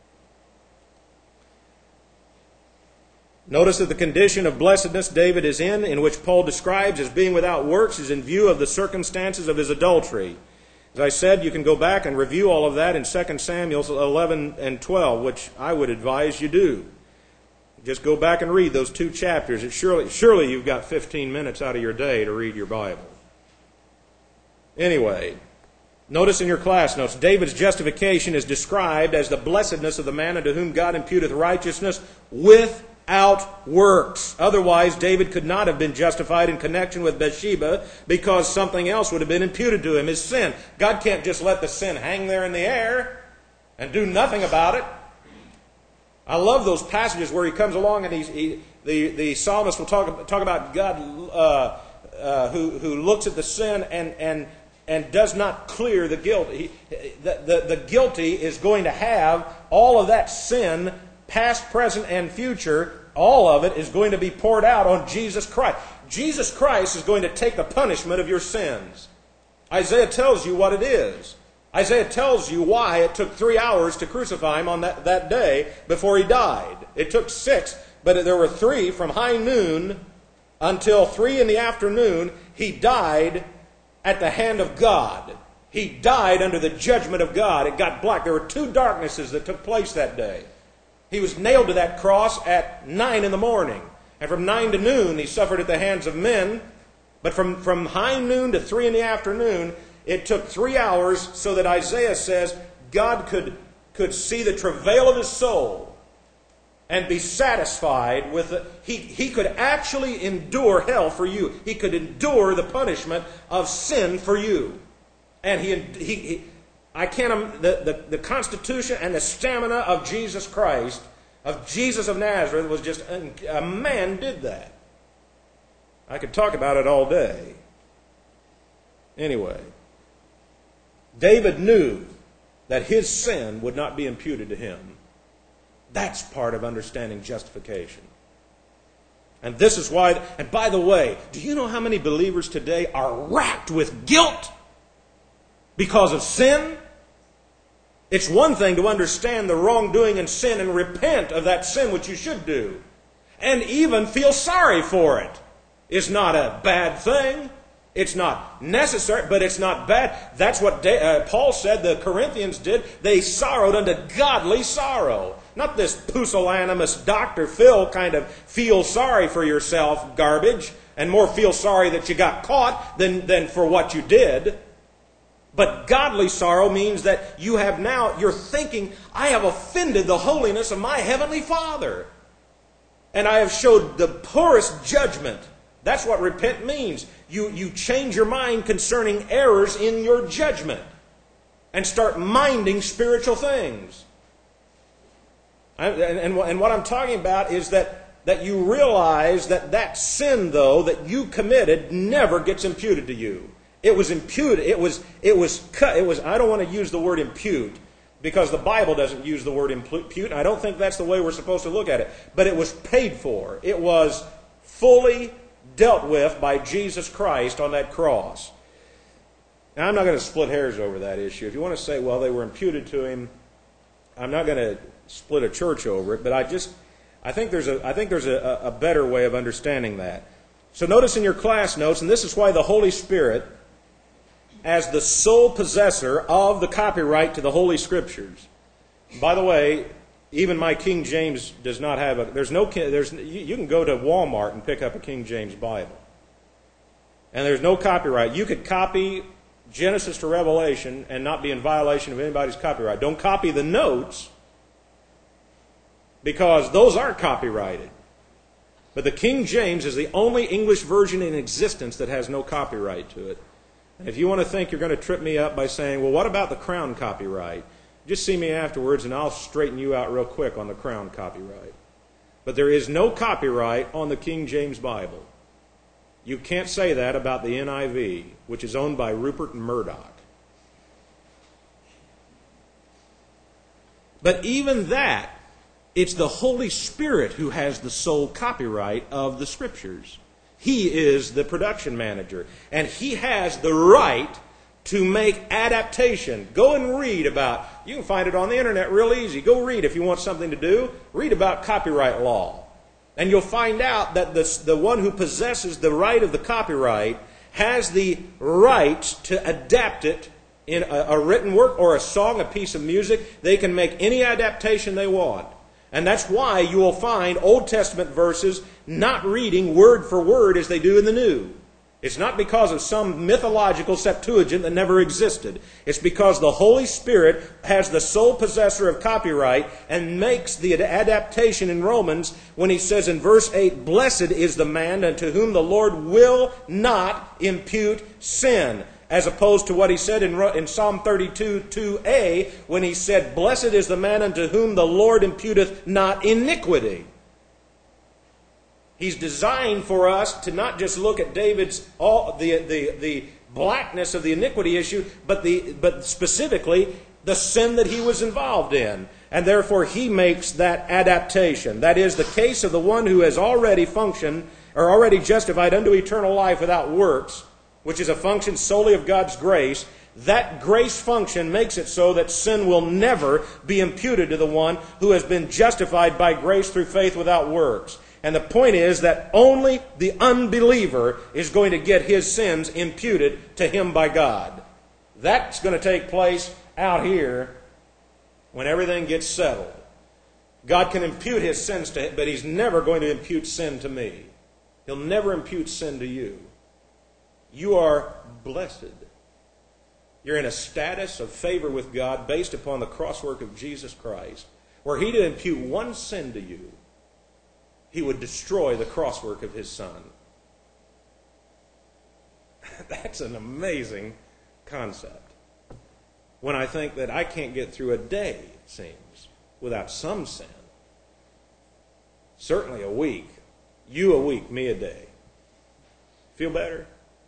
Notice that the condition of blessedness David is in which Paul describes as being without works, is in view of the circumstances of his adultery. As I said, you can go back and review all of that in 2 Samuel 11 and 12, which I would advise you do. Just go back and read those 2 chapters. Surely you've got 15 minutes out of your day to read your Bible. Anyway, Notice in your class notes, David's justification is described as the blessedness of the man unto whom God imputeth righteousness without works. Otherwise, David could not have been justified in connection with Bathsheba because something else would have been imputed to him, his sin. God can't just let the sin hang there in the air and do nothing about it. I love those passages where he comes along and the psalmist will talk about God who looks at the sin and does not clear the guilt. The guilty is going to have all of that sin, past, present, and future. All of it is going to be poured out on Jesus Christ. Jesus Christ is going to take the punishment of your sins. Isaiah tells you what it is. Isaiah tells you why it took 3 hours to crucify him on that day before he died. It took 6, but there were 3 from high noon until 3 in the afternoon. He died at the hand of God. He died under the judgment of God. It got black. There were 2 darknesses that took place that day. He was nailed to that cross at 9 in the morning. And from 9 to noon, he suffered at the hands of men. But from high noon to 3 in the afternoon, it took 3 hours so that Isaiah says God could see the travail of his soul and be satisfied with it. He could actually endure hell for you. He could endure the punishment of sin for you. And the constitution and the stamina of Jesus Christ, of Jesus of Nazareth, was just, a man did that. I could talk about it all day. Anyway, David knew that his sin would not be imputed to him. That's part of understanding justification. And this is why, and by the way, do you know how many believers today are racked with guilt because of sin? It's one thing to understand the wrongdoing and sin and repent of that sin, which you should do, and even feel sorry for it. It's not a bad thing. It's not necessary, but it's not bad. That's what Paul said the Corinthians did. They sorrowed unto godly sorrow. Not this pusillanimous Dr. Phil kind of feel sorry for yourself garbage, and more feel sorry that you got caught than for what you did. But godly sorrow means that you're thinking, I have offended the holiness of my heavenly Father. And I have showed the poorest judgment. That's what repent means. You change your mind concerning errors in your judgment and start minding spiritual things. And what I'm talking about is that you realize that sin, though, that you committed never gets imputed to you. It was imputed. It was cut. I don't want to use the word impute because the Bible doesn't use the word impute. And I don't think that's the way we're supposed to look at it. But it was paid for. It was fully dealt with by Jesus Christ on that cross. Now, I'm not going to split hairs over that issue. If you want to say, well, they were imputed to him, I'm not going to split a church over it. But I think there's a better way of understanding that. So notice in your class notes, and this is why the Holy Spirit, as the sole possessor of the copyright to the Holy Scriptures. By the way, even my King James does not have you can go to Walmart and pick up a King James Bible. And there's no copyright. You could copy Genesis to Revelation and not be in violation of anybody's copyright. Don't copy the notes because those aren't copyrighted. But the King James is the only English version in existence that has no copyright to it. And if you want to think you're going to trip me up by saying, well, what about the Crown copyright? Just see me afterwards and I'll straighten you out real quick on the Crown copyright. But there is no copyright on the King James Bible. You can't say that about the NIV, which is owned by Rupert Murdoch. But even that, it's the Holy Spirit who has the sole copyright of the Scriptures. He is the production manager, and he has the right to make adaptation. Go and read about, you can find it on the internet real easy. Go read if you want something to do. Read about copyright law. And you'll find out that the one who possesses the right of the copyright has the right to adapt it in a written work or a song, a piece of music. They can make any adaptation they want. And that's why you will find Old Testament verses not reading word for word as they do in the New. It's not because of some mythological Septuagint that never existed. It's because the Holy Spirit has the sole possessor of copyright and makes the adaptation in Romans when he says in verse 8, "Blessed is the man unto whom the Lord will not impute sin," as opposed to what he said in Psalm 32, 2a, when he said, "Blessed is the man unto whom the Lord imputeth not iniquity." He's designed for us to not just look at David's the blackness of the iniquity issue, but specifically the sin that he was involved in. And therefore he makes that adaptation. That is the case of the one who has already functioned or already justified unto eternal life without works, which is a function solely of God's grace. That grace function makes it so that sin will never be imputed to the one who has been justified by grace through faith without works. And the point is that only the unbeliever is going to get his sins imputed to him by God. That's going to take place out here when everything gets settled. God can impute his sins to him, but he's never going to impute sin to me. He'll never impute sin to you. You are blessed. You're in a status of favor with God based upon the crosswork of Jesus Christ. Were he to impute one sin to you, he would destroy the crosswork of his Son. That's an amazing concept. When I think that I can't get through a day, it seems, without some sin. Certainly a week. You a week, me a day. Feel better?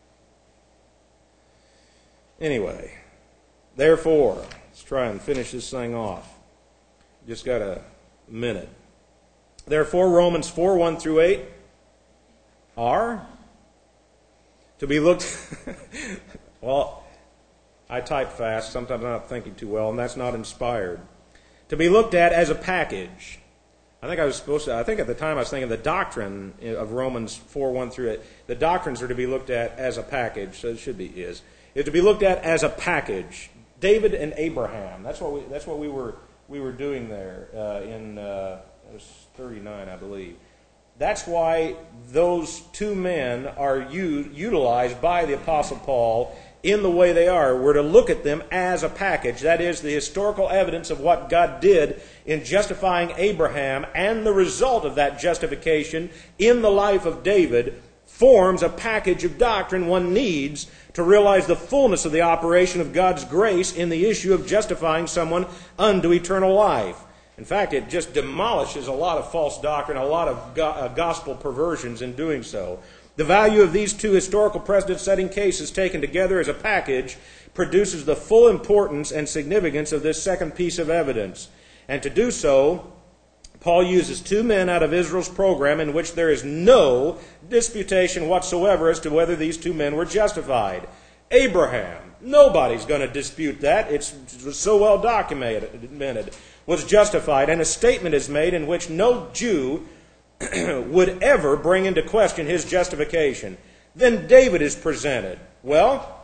Anyway, therefore, let's try and finish this thing off. Just got a minute. Therefore, Romans 4, 1 through 8 are to be looked... Well, I type fast. Sometimes I'm not thinking too well, and that's not inspired. To be looked at as a package. I think at the time I was thinking the doctrine of Romans 4, 1 through 8. The doctrines are to be looked at as a package, so it should be is to be looked at as a package. David and Abraham. That's what we were doing there in... It was 39, I believe. That's why those two men are utilized by the Apostle Paul in the way they are. We're to look at them as a package. That is, the historical evidence of what God did in justifying Abraham and the result of that justification in the life of David forms a package of doctrine one needs to realize the fullness of the operation of God's grace in the issue of justifying someone unto eternal life. In fact, it just demolishes a lot of false doctrine, a lot of gospel perversions in doing so. The value of these two historical precedent-setting cases taken together as a package produces the full importance and significance of this second piece of evidence. And to do so, Paul uses two men out of Israel's program in which there is no disputation whatsoever as to whether these two men were justified. Abraham, nobody's going to dispute that. It's so well documented. Was justified, and a statement is made in which no Jew would ever bring into question his justification. Then David is presented. Well,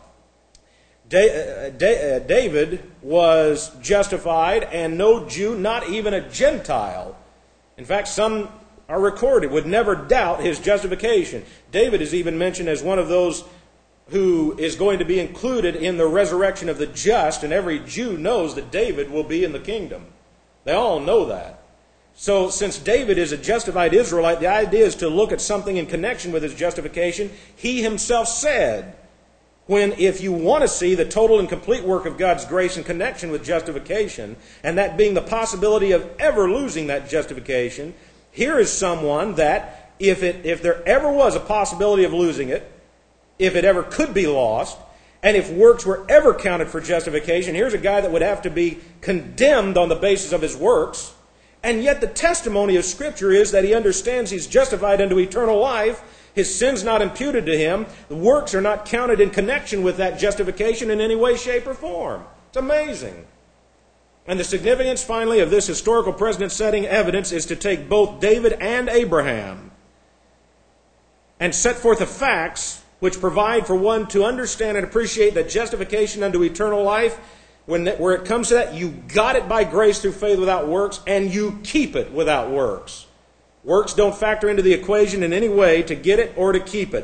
David was justified, and no Jew, not even a Gentile. In fact, some are recorded, would never doubt his justification. David is even mentioned as one of those who is going to be included in the resurrection of the just, and every Jew knows that David will be in the kingdom. They all know that. So since David is a justified Israelite, the idea is to look at something in connection with his justification. He himself said, if you want to see the total and complete work of God's grace in connection with justification, and that being the possibility of ever losing that justification, here is someone that, if there ever was a possibility of losing it, if it ever could be lost, and if works were ever counted for justification, here's a guy that would have to be condemned on the basis of his works. And yet the testimony of Scripture is that he understands he's justified unto eternal life. His sin's not imputed to him. The works are not counted in connection with that justification in any way, shape, or form. It's amazing. And the significance, finally, of this historical precedent-setting evidence is to take both David and Abraham and set forth the facts which provide for one to understand and appreciate that justification unto eternal life, where it comes to that, you got it by grace through faith without works, and you keep it without works. Works don't factor into the equation in any way to get it or to keep it.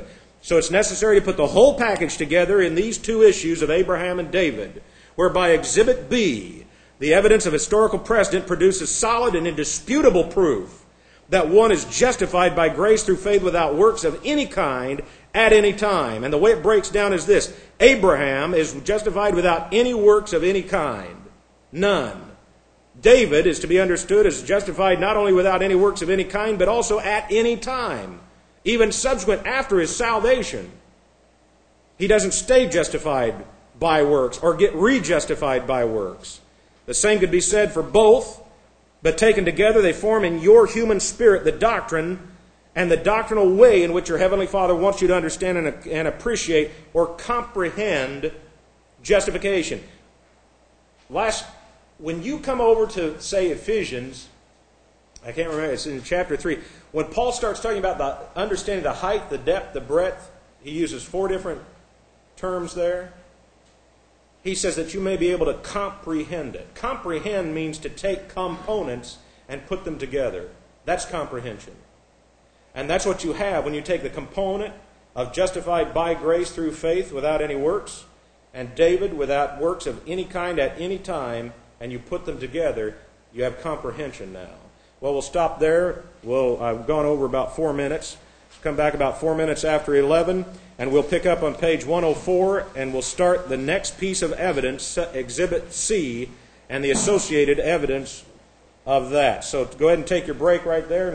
So it's necessary to put the whole package together in these two issues of Abraham and David, whereby Exhibit B, the evidence of historical precedent, produces solid and indisputable proof that one is justified by grace through faith without works of any kind at any time. And the way it breaks down is this: Abraham is justified without any works of any kind. None. David is to be understood as justified not only without any works of any kind, but also at any time, even subsequent after his salvation. He doesn't stay justified by works or get re-justified by works. The same could be said for both, but taken together they form in your human spirit the doctrine and the doctrinal way in which your Heavenly Father wants you to understand and appreciate or comprehend justification. When you come over to, say, Ephesians, I can't remember, it's in chapter 3, when Paul starts talking about the understanding the height, the depth, the breadth, he uses 4 different terms there. He says that you may be able to comprehend it. Comprehend means to take components and put them together. That's comprehension. And that's what you have when you take the component of justified by grace through faith without any works, and David without works of any kind at any time, and you put them together, you have comprehension now. Well, we'll stop there. I've gone over about 4 minutes. Come back about 4 minutes after 11, and we'll pick up on page 104, and we'll start the next piece of evidence, Exhibit C, and the associated evidence of that. So go ahead and take your break right there.